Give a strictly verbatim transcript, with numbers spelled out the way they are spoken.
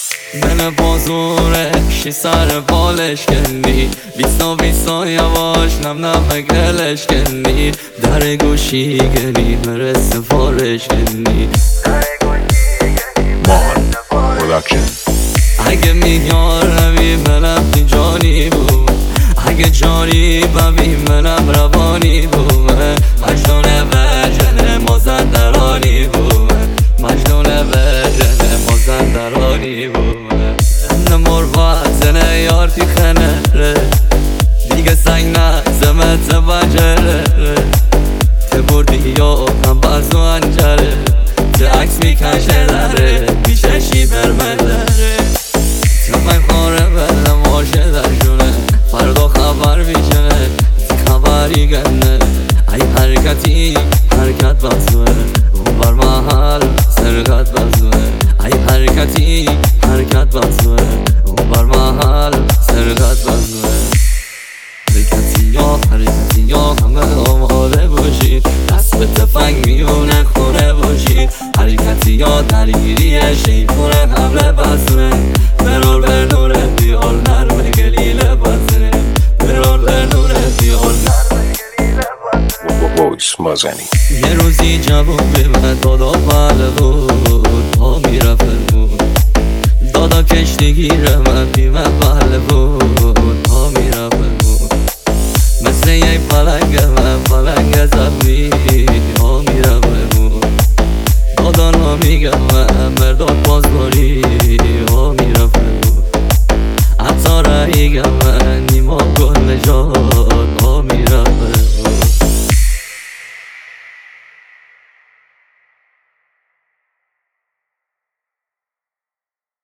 من بازورش سر بالش کنی بیستا بیستا یواش نم نم گلش کنی در گوشی گلی مر سفارش کنی مان پروداکشن. اگه میار روی منم تی جانی بود، اگه جانی ببی منم روانی بود، مجنون وجن مازندرانی بود، مجنون وجن مازندرانی بود. نمور وزنه یار تی خنره دیگه سنگ نزمت بجره ته بردی یا هم بازو انجره ته عکس میکشه داره پیششی برمدره ته من خوره بدم واشه در جونه فردا خبر بیشنه خبری گنه ای حرکتی حرکت بزوه اون بر محل سرکت بزوه ای حرکتی حرکت بزوه اون بر محل سرکت بزوه حرکتی یا حرکتی یا همه آماده باشید دست به تفنگ میونه خونه باشید حرکتی یا درگیری شیپونه حمله بزنه برول به نوره بیال نرمه گلیله بزنه برول به نوره بیال نرمه گلیله بزنه. وایس مازنی. یه روزی جواب به من دادا بله بود پا میرفت بود دادا کشتیگیر من بی من بله بود پا میرفت بود مثل یک پلنگ من پلنگ زمین پا میرفت بود دادا نمیگم من مردان